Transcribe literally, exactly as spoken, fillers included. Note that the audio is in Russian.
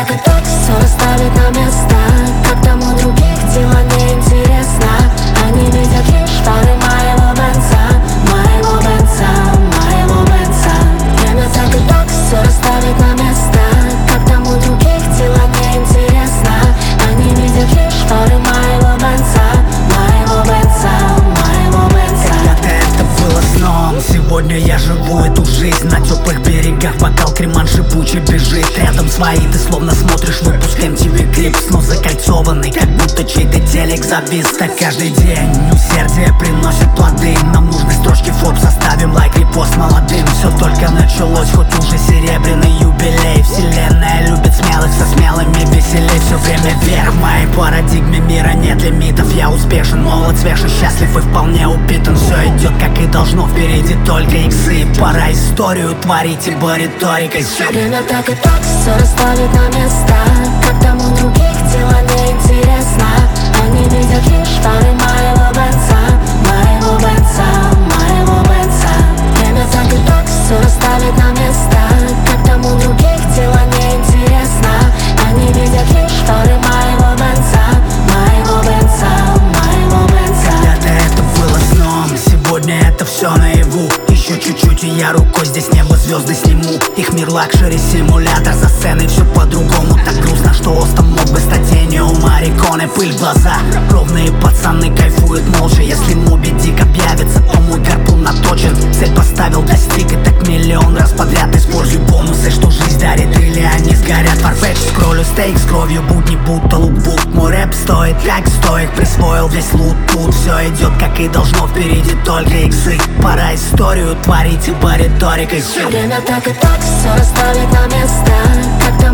так и так все расставит на места. Как там у других дела неинтересно. Они видят лишь фары моего бенца, моего бенца, моего бенца. Время так и так все расставит на места. Как там у других дела неинтересно. Они видят лишь фары моего бенца, моего бенца, моего бенца. Когда-то это было сном, сегодня я живу эту жизнь. На теплых берегах бокал креман шипучий бежит. Рядом свои, ты словно смотришь выпуск эм ти ви Крипс, но закольцованный, как будто чей-то телек завис. Так каждый день усердие приносит плоды. Нам нужны строчки Forbes, оставим лайк, репост молодым. Все только началось, хоть уже серебряный юбилей. Вселенная любит смелых, со смелыми веселей. Все время вверх, в моей парадигме мира нет лимитов. Я успешен, молод, свеж и счастлив и вполне упитан. Все идет как и должно, впереди только иксы. Пора историю творить, ибо риторикой все. Время так и так все расставит на места. Как там у других дела неинтересно. Они видят лишь фары моего бенца, моего бенца, моего бенца. Время так и так все расставит на места. Как там у других дела неинтересно. Они видят лишь фары моего бенца, моего бенца, моего бенца. Когда-то это было сном, сегодня это все наяву. Еще чуть-чуть и я рукой здесь небо, звезды сниму. Их мир лакшери, симулятор, за сценой все по-другому. Так грустно, что Остом мог бы стать тенью у Мариконы. Пыль в глаза, ровные пацаны кайфуют молча. Если Моби Дик объявится, то мой гарпун наточен. Цель поставил, достиг, и так миллион раз подряд. Используй бонусы, что жизнь дарит, или они сгорят. Фарфетч, скроллю стейк с кровью, будни будто лукбук. Мой рэп стоит, как стоит, присвоил весь лут. Тут все идет как и должно, впереди только иксы. Пора историю творить, ибо риторикой все. Время так и так все расставит на места. Как там